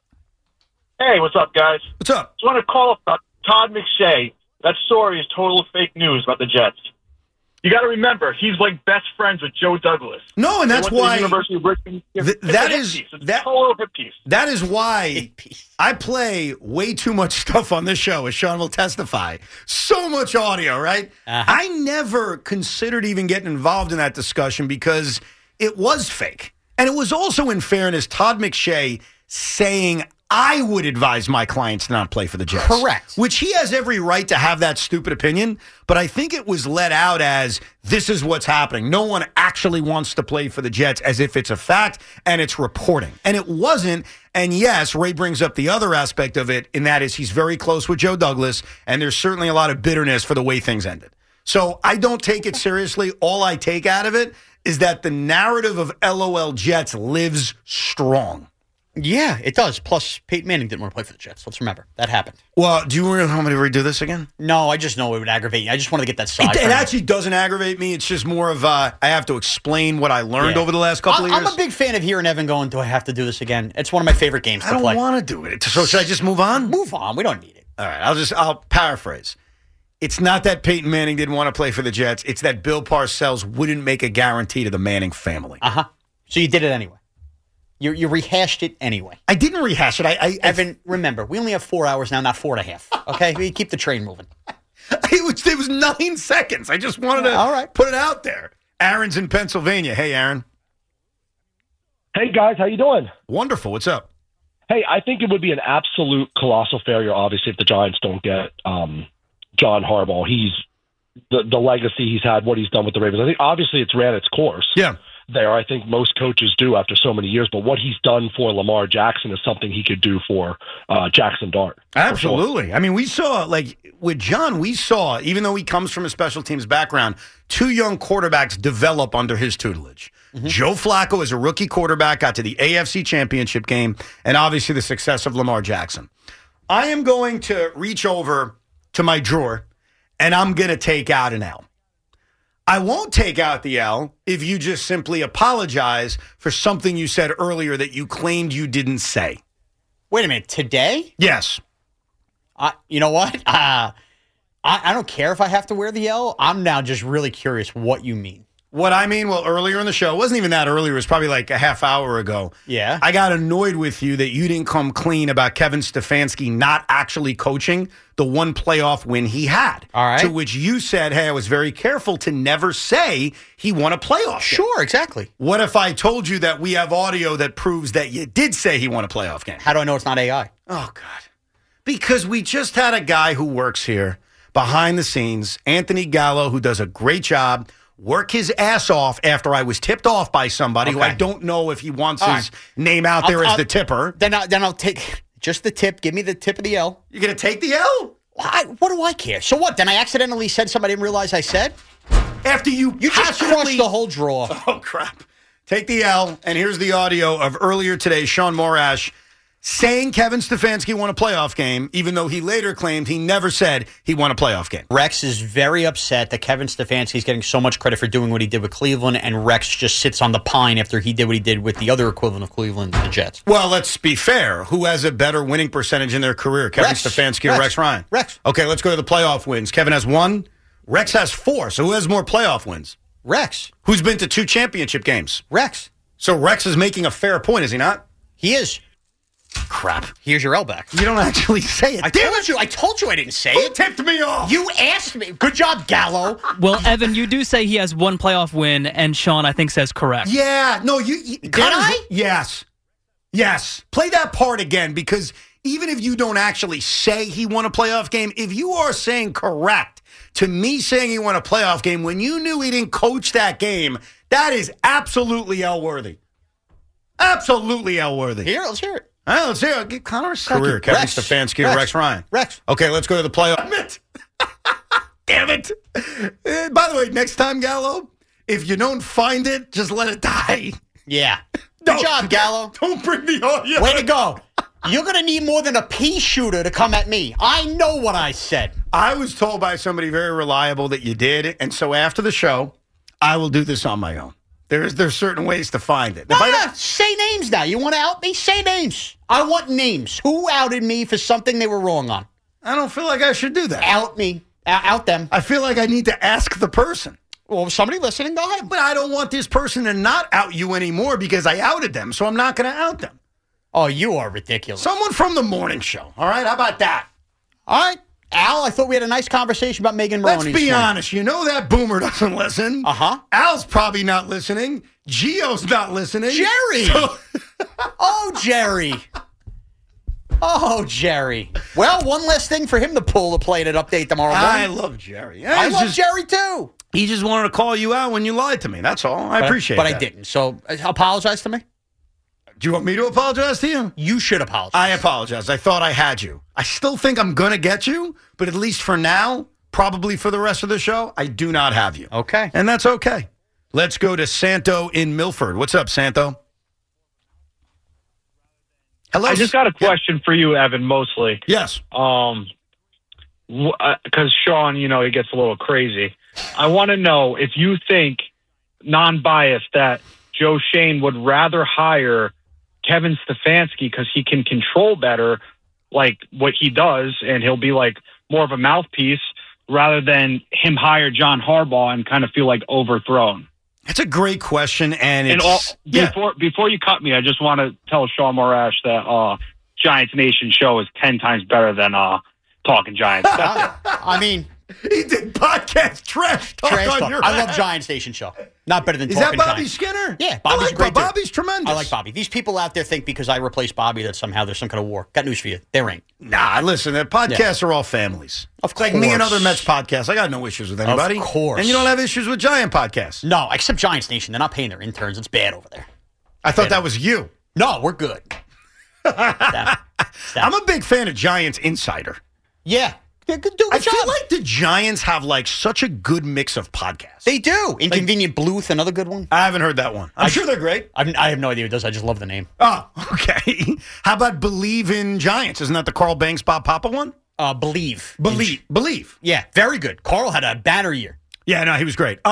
Hey, what's up, guys? What's up? Just want to call up Todd McShay. That story is total fake news about the Jets. You got to remember, he's like best friends with Joe Douglas. No, and that's why University of Richmond. That is total hip piece. That is why I play way too much stuff on this show, as Sean will testify. So much audio, right? I never considered even getting involved in that discussion because it was fake, and it was also, in fairness, Todd McShay saying, I would advise my clients to not play for the Jets. Correct. Which he has every right to have that stupid opinion, but I think it was let out as this is what's happening. No one actually wants to play for the Jets as if it's a fact and it's reporting. And it wasn't. And yes, Ray brings up the other aspect of it, and that is he's very close with Joe Douglas, and there's certainly a lot of bitterness for the way things ended. So I don't take it seriously. All I take out of it is that the narrative of LOL Jets lives strong. Yeah, it does. Plus, Peyton Manning didn't want to play for the Jets. Let's remember. That happened. Well, do you want me to redo this again? No, I just know it would aggravate you. I just want to get that side. It actually doesn't aggravate me. It's just more of I have to explain what I learned over the last couple of years. I'm a big fan of hearing Evan going, do I have to do this again? It's one of my favorite games to play. I don't want to do it. So should I just move on? Move on. We don't need it. All right. I'll paraphrase. It's not that Peyton Manning didn't want to play for the Jets. It's that Bill Parcells wouldn't make a guarantee to the Manning family. So you did it anyway. You rehashed it anyway. I didn't rehash it. Evan, remember, we only have 4 hours now, not 4.5. Okay? We keep the train moving. It was 9 seconds. I just wanted to put it out there. Aaron's in Pennsylvania. Hey, Aaron. Hey, guys. How you doing? Wonderful. What's up? Hey, I think it would be an absolute colossal failure, obviously, if the Giants don't get John Harbaugh. He's the legacy he's had, what he's done with the Ravens. I think obviously it's ran its course. Yeah. There, I think most coaches do after so many years. But what he's done for Lamar Jackson is something he could do for Jackson Dart. Absolutely. Sure. I mean, we saw, like, with John, even though he comes from a special teams background, 2 young quarterbacks develop under his tutelage. Mm-hmm. Joe Flacco, as a rookie quarterback, got to the AFC Championship game, and obviously the success of Lamar Jackson. I am going to reach over to my drawer, and I'm going to take out an L. I won't take out the L if you just simply apologize for something you said earlier that you claimed you didn't say. Wait a minute. Today? Yes. You know what? I don't care if I have to wear the L. I'm now just really curious what you mean. What I mean, well, earlier in the show, it wasn't even that earlier. It was probably like a half hour ago. Yeah. I got annoyed with you that you didn't come clean about Kevin Stefanski not actually coaching the one playoff win he had. All right. To which you said, hey, I was very careful to never say he won a playoff game. Sure, exactly. What if I told you that we have audio that proves that you did say he won a playoff game? How do I know it's not AI? Oh, God. Because we just had a guy who works here behind the scenes, Anthony Gallo, who does a great job, work his ass off after I was tipped off by somebody who I don't know if he wants his name out there as the tipper. Then I'll take just the tip. Give me the tip of the L. You're going to take the L? What do I care? So what? Then I accidentally said something I didn't realize I said? After you just crushed the whole draw. Oh, crap. Take the L, and here's the audio of earlier today, Sean Morash saying Kevin Stefanski won a playoff game, even though he later claimed he never said he won a playoff game. Rex is very upset that Kevin Stefanski is getting so much credit for doing what he did with Cleveland, and Rex just sits on the pine after he did what he did with the other equivalent of Cleveland, the Jets. Well, let's be fair. Who has a better winning percentage in their career, Kevin Stefanski or Rex Ryan? Rex. Okay, let's go to the playoff wins. Kevin has 1. Rex has 4. So who has more playoff wins? Rex. Who's been to 2 championship games? Rex. So Rex is making a fair point, is he not? He is. Crap. Here's your L back. You don't actually say it. I told you I didn't say Who it. tipped me off? You asked me. Good job, Gallo. Well, Evan, you do say he has 1 playoff win, and Sean, I think, says correct. Yeah. No, you did I? Yes. Yes. Play that part again, because even if you don't actually say he won a playoff game, if you are saying correct to me saying he won a playoff game when you knew he didn't coach that game, that is absolutely L-worthy. Absolutely L-worthy. Here, let's hear it. All right, let's hear it. Give Connor a career. Kevin Stefanski or Rex Ryan. Rex. Okay, let's go to the playoff. Damn it. By the way, next time, Gallo, if you don't find it, just let it die. Yeah. Good job, Gallo. Don't bring the audio. Way to go. You're going to need more than a pea shooter to come at me. I know what I said. I was told by somebody very reliable that you did, and so after the show, I will do this on my own. There's certain ways to find it. Say names now. You want to out me? Say names. I want names. Who outed me for something they were wrong on? I don't feel like I should do that. Out me. Out them. I feel like I need to ask the person. Well, somebody listening, go ahead. But I don't want this person to not out you anymore because I outed them, so I'm not going to out them. Oh, you are ridiculous. Someone from the morning show. All right, how about that? All right. Al, I thought we had a nice conversation about Megan Maroney. Let's be honest. You know that Boomer doesn't listen. Uh-huh. Al's probably not listening. Gio's not listening. Jerry! Oh, Jerry. Oh, Jerry. Well, one less thing for him to pull the plate at Update tomorrow morning. I love Jerry. I love Jerry, too. He just wanted to call you out when you lied to me. That's all. I appreciate that. But I didn't. So apologize to me. Do you want me to apologize to you? You should apologize. I apologize. I thought I had you. I still think I'm going to get you, but at least for now, probably for the rest of the show, I do not have you. Okay. And that's okay. Let's go to Santo in Milford. What's up, Santo? Hello. I just got a question for you, Evan, mostly. Yes. Because Sean, he gets a little crazy. I want to know if you think, non-biased, that Joe Schoen would rather hire Kevin Stefanski because he can control better, like what he does, and he'll be like more of a mouthpiece, rather than him hire John Harbaugh and kind of feel like overthrown. That's a great question, and before you cut me, I just want to tell Sean Morash that Giants Nation show is 10 times better than Talking Giants. I mean, He did podcast trash talk on your I love ass. Giants Nation show. Not better than Is Talking that Bobby Giants. Skinner? Yeah, Bobby's a great dude. Bobby's tremendous. I like Bobby. These people out there think because I replaced Bobby that somehow there's some kind of war. Got news for you. There ain't. Nah, listen, the podcasts are all families. Of It's like me and other Mets podcasts. I got no issues with anybody. Of course. And you don't have issues with Giant podcasts. No, except Giants Nation. They're not paying their interns. It's bad over there. I thought that was you. No, we're good. I'm a big fan of Giants Insider. Yeah. They're good, do a I good job. feel like the Giants have like such a good mix of podcasts. They do. Inconvenient Bluth, another good one. I haven't heard that one. I'm sure they're great. I have no idea who it does. I just love the name. Oh, okay. How about Believe in Giants? Isn't that the Carl Banks, Bob Papa one? Believe. Believe. Yeah, very good. Carl had a banner year. Yeah, no, he was great.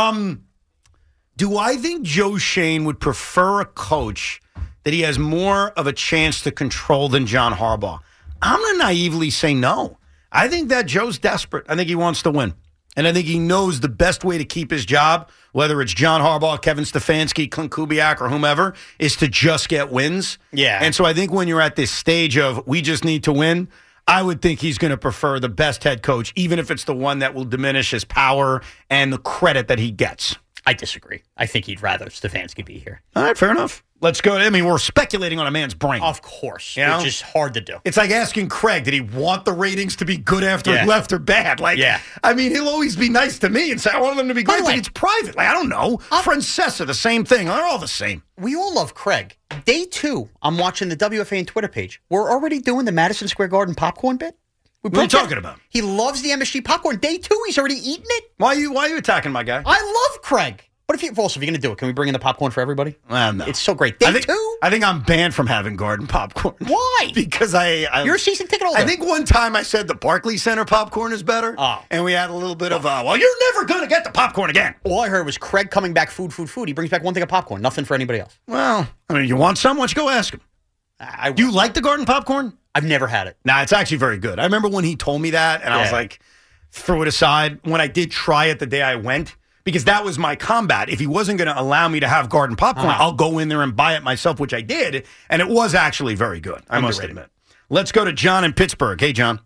Do I think Joe Shane would prefer a coach that he has more of a chance to control than John Harbaugh? I'm going to naively say no. I think that Joe's desperate. I think he wants to win. And I think he knows the best way to keep his job, whether it's John Harbaugh, Kevin Stefanski, Clint Kubiak, or whomever, is to just get wins. Yeah. And so I think when you're at this stage of we just need to win, I would think he's going to prefer the best head coach, even if it's the one that will diminish his power and the credit that he gets. I disagree. I think he'd rather Stefanski be here. All right, fair enough. Let's go. I mean, we're speculating on a man's brain. Of course. You know? Which is hard to do. It's like asking Craig, did he want the ratings to be good after Yeah. he left or bad? Like, Yeah. I mean, he'll always be nice to me and say, I want them to be By great, the but way, it's private. Like, I don't know. Francesa, the same thing. They're all the same. We all love Craig. Day 2, I'm watching the WFAN Twitter page. We're already doing the Madison Square Garden popcorn bit. What are you talking about? He loves the MSG popcorn. Day 2, he's already eaten it. Why are you attacking my guy? I love Craig. But if you're going to do it, can we bring in the popcorn for everybody? No. It's so great. Day I think, 2? I think I'm banned from having garden popcorn. Why? Because You're a season ticket holder. I think one time I said the Barclays Center popcorn is better. Oh. And we had a little bit of, well, you're never going to get the popcorn again. All I heard was Craig coming back food. He brings back one thing of popcorn. Nothing for anybody else. Well, I mean, you want some? Why don't you go ask him? Do you like the garden popcorn? I've never had it. Nah, it's actually very good. I remember when he told me that, and I was like, threw it aside. When I did try it the day I went, because that was my combat. If he wasn't going to allow me to have garden popcorn, I'll go in there and buy it myself, which I did, and it was actually very good, I must admit. Let's go to John in Pittsburgh. Hey, John.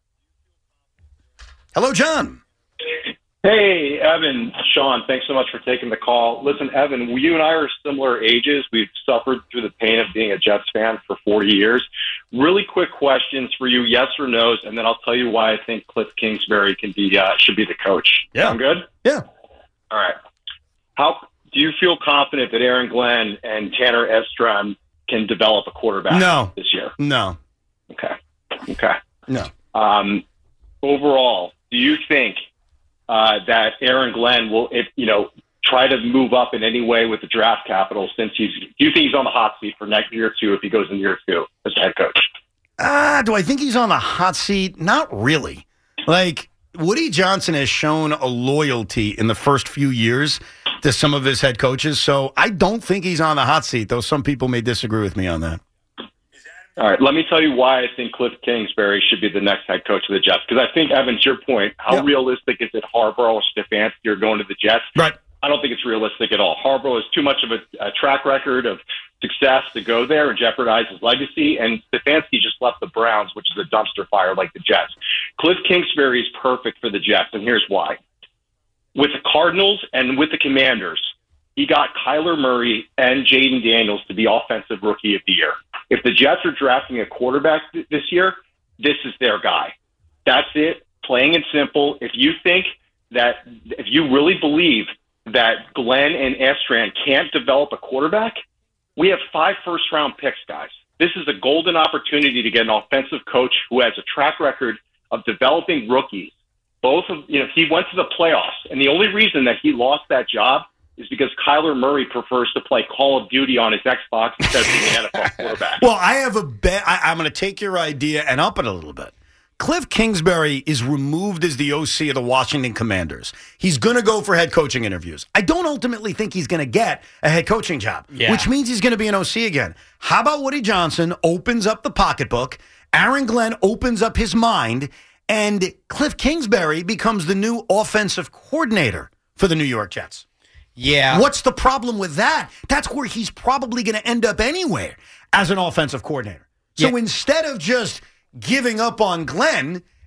Hello, John. Hey, Evan, Sean, thanks so much for taking the call. Listen, Evan, you and I are similar ages. We've suffered through the pain of being a Jets fan for 40 years. Really quick questions for you, yes or no's, and then I'll tell you why I think Cliff Kingsbury should be the coach. Yeah. Sound good? Yeah. All right. How do you feel confident that Aaron Glenn and Tanner Estrom can develop a quarterback this year? No. Okay. No. Overall, do you think that Aaron Glenn will, try to move up in any way with the draft capital? Do you think he's on the hot seat for next year or two if he goes in year 2 as head coach? Do I think he's on the hot seat? Not really. Like, Woody Johnson has shown a loyalty in the first few years to some of his head coaches, so I don't think he's on the hot seat, though some people may disagree with me on that. All right, let me tell you why I think Cliff Kingsbury should be the next head coach of the Jets. Because I think, Evan, to your point, how realistic is it Harbaugh or Stefanski are going to the Jets? Right. I don't think it's realistic at all. Harbaugh has too much of a track record of success to go there and jeopardize his legacy, and Stefanski just left the Browns, which is a dumpster fire like the Jets. Cliff Kingsbury is perfect for the Jets, and here's why. With the Cardinals and with the Commanders, he got Kyler Murray and Jaden Daniels to be Offensive Rookie of the Year. If the Jets are drafting a quarterback this year, this is their guy. That's it, plain and simple. If you really believe that Glenn and Estrom can't develop a quarterback, we have 5 first-round picks, guys. This is a golden opportunity to get an offensive coach who has a track record of developing rookies. He went to the playoffs, and the only reason that he lost that job is because Kyler Murray prefers to play Call of Duty on his Xbox instead of being an NFL quarterback. Well, I have a bet. I'm going to take your idea and up it a little bit. Cliff Kingsbury is removed as the OC of the Washington Commanders. He's going to go for head coaching interviews. I don't ultimately think he's going to get a head coaching job, which means he's going to be an OC again. How about Woody Johnson opens up the pocketbook, Aaron Glenn opens up his mind, and Cliff Kingsbury becomes the new offensive coordinator for the New York Jets? Yeah. What's the problem with that? That's where he's probably going to end up anywhere as an offensive coordinator. So instead of just giving up on Glenn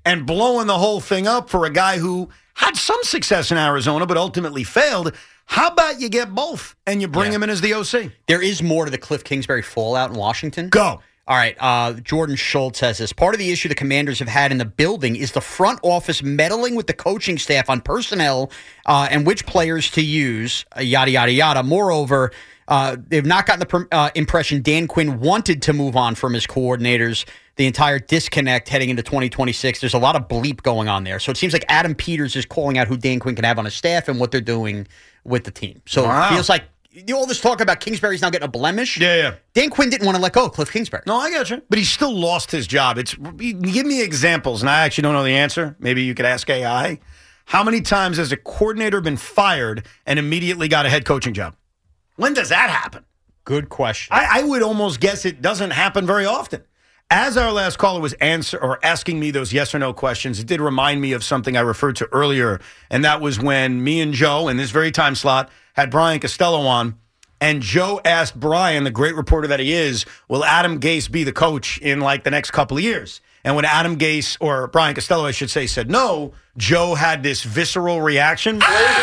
and blowing the whole thing up for a guy who had some success in Arizona but ultimately failed. How about you get both and you bring him in as the OC? There is more to the Cliff Kingsbury fallout in Washington. Go. All right, Jordan Schultz says this. Part of the issue the Commanders have had in the building is the front office meddling with the coaching staff on personnel and which players to use, yada, yada, yada. Moreover, they've not gotten the impression Dan Quinn wanted to move on from his coordinators. The entire disconnect heading into 2026, there's a lot of bleep going on there. So it seems like Adam Peters is calling out who Dan Quinn can have on his staff and what they're doing with the team. So it feels like all this talk about Kingsbury's now getting a blemish. Yeah. Dan Quinn didn't want to let go of Cliff Kingsbury. No, I got you. But he still lost his job. Give me examples, and I actually don't know the answer. Maybe you could ask AI. How many times has a coordinator been fired and immediately got a head coaching job? When does that happen? Good question. I would almost guess it doesn't happen very often. As our last caller was asking me those yes or no questions, it did remind me of something I referred to earlier, and that was when me and Joe, in this very time slot, had Brian Costello on, and Joe asked Brian, the great reporter that he is, will Adam Gase be the coach in like the next couple of years? And when Adam Gase, or Brian Costello, I should say, said no, Joe had this visceral reaction.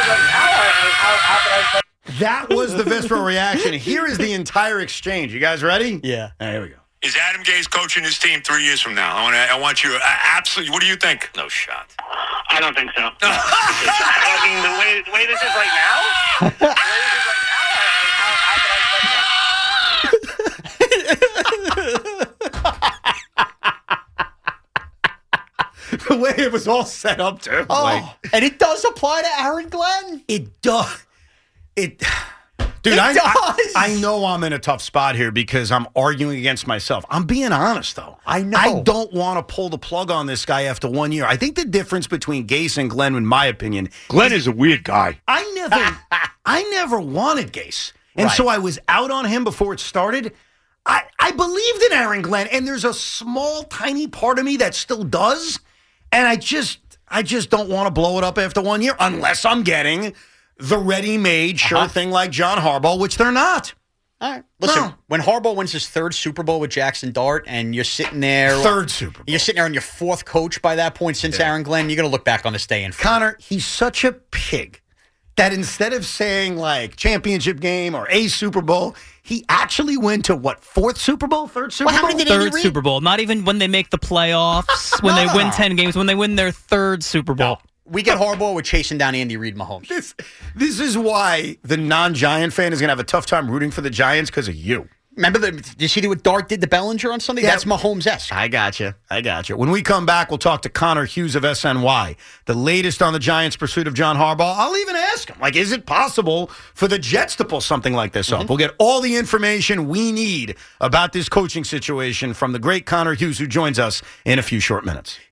That was the visceral reaction. Here is the entire exchange. You guys ready? Yeah. Right, here we go. Is Adam Gase coaching his team 3 years from now? I want you absolutely. What do you think? No shot. I don't think so. I mean, the way this is right now. The way it was all set up, too. And it does apply to Aaron Glenn? It does. Dude, I know I'm in a tough spot here because I'm arguing against myself. I'm being honest, though. I know. I don't want to pull the plug on this guy after 1 year. I think the difference between Gase and Glenn, in my opinion, Glenn is a weird guy. I never wanted Gase. And so I was out on him before it started. I believed in Aaron Glenn, and there's a small, tiny part of me that still does. And I just don't want to blow it up after 1 year unless I'm getting the ready-made sure thing like John Harbaugh, which they're not. All right. Listen, when Harbaugh wins his third Super Bowl with Jackson Dart and you're sitting there. Third Super Bowl. You're sitting there on your fourth coach by that point since Aaron Glenn, you're going to look back on this day and Connor, he's such a pig that instead of saying like championship game or a Super Bowl, he actually went to what, fourth Super Bowl, third Super Bowl? Third Super Bowl. Not even when they make the playoffs, when they win 10 games, when they win their third Super Bowl. We get Harbaugh, we're chasing down Andy Reid Mahomes. This is why the non-Giant fan is going to have a tough time rooting for the Giants because of you. Remember, did you see what Dart did to Bellinger on Sunday? Yeah. That's Mahomes-esque. I got you. When we come back, we'll talk to Connor Hughes of SNY. The latest on the Giants' pursuit of John Harbaugh. I'll even ask him, is it possible for the Jets to pull something like this up? We'll get all the information we need about this coaching situation from the great Connor Hughes, who joins us in a few short minutes.